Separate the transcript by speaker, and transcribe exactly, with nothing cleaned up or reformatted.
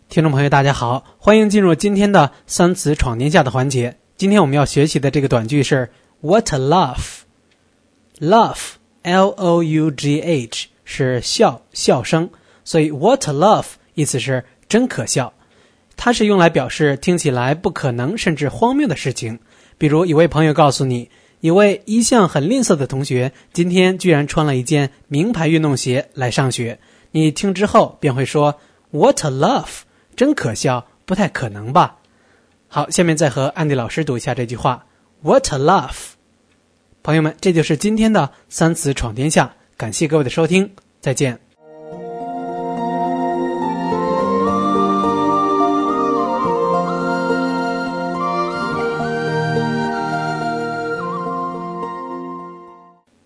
Speaker 1: 听众朋友大家好，欢迎进入今天的三词闯天下的环节。今天我们要学习的这个短句是 What a laugh. Laugh, L O U G H 是笑笑声，所以 What a laugh 意思是真可笑。它是用来表示听起来不可能甚至荒谬的事情。比如一位朋友告诉你，一位一向很吝啬的同学今天居然穿了一件名牌运动鞋来上学，你听之后便会说 What a laugh, 真可笑，不太可能吧。好，下面再和安迪老师读一下这句话 What a laugh。 朋友们，这就是今天的三词闯天下，感谢各位的收听，再见。